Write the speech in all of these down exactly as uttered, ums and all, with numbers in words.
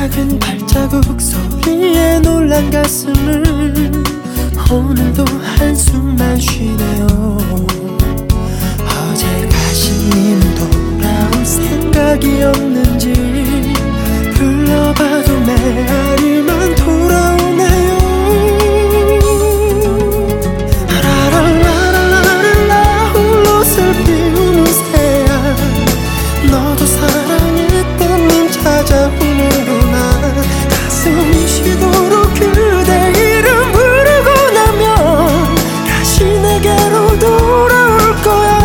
작은 발자국 소리에 놀란 가슴을 오늘도 한숨만 쉬네요. 어제 가신 님은 돌아올 생각이 없는지 불러봐도 메아리만 돌아오네요. 라라라라라라 홀로 슬피우는 새야 너도 사랑했던 님 찾아오는구나. 가슴이 쉬도록 그대 이름 부르고 나면 다시 내게로 돌아올 거야.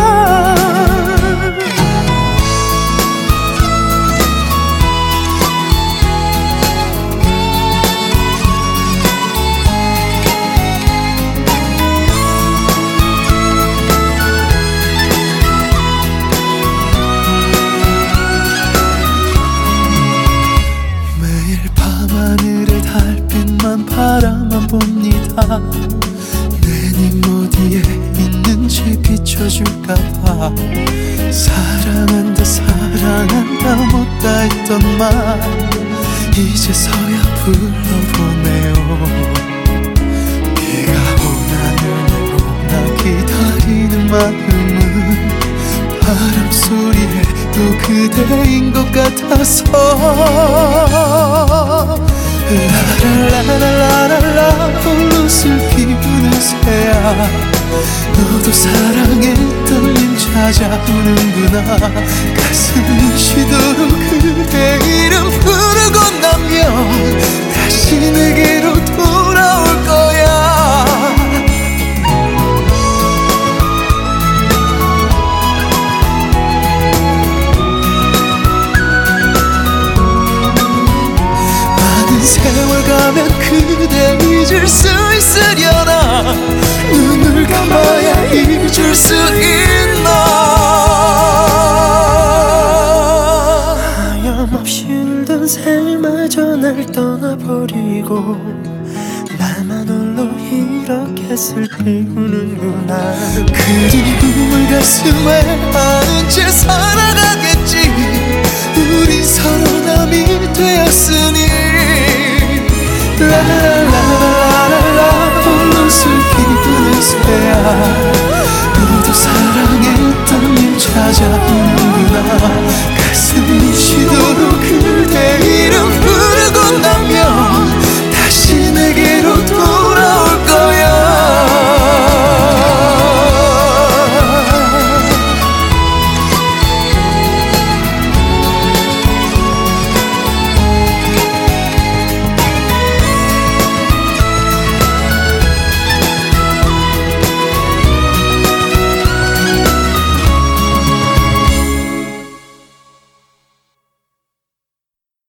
달빛만 바라만 봅니다. 내 님 어디에 있는지 비춰줄까봐. 사랑한다 사랑한다 못다 했던 말 이제서야 불러보네요. 비가 오나 눈이 오나 기다리는 마음은 바람소리에 또 그대인 것 같아서 라라라라라라 홀로 슬피우는 새야 너도 사랑했던 님 찾아오는구나. 가슴이 쉬도록 그대 이름 부르고 나면 다시 내게로 돌아올 거야. 세월 가면 그대 잊을 수 있으려나. 눈을 감아야 잊을 수 있나. 하염없이 울던 새마저 날 떠나버리고 나만 홀로 이렇게 슬피우는구나. 그리움을 가슴에 안은 채 살아가겠지. 우린 서로 남이 되었으니. 라라라라라라 홀로 슬피우는 새야 너도 사랑했던 님 찾아오는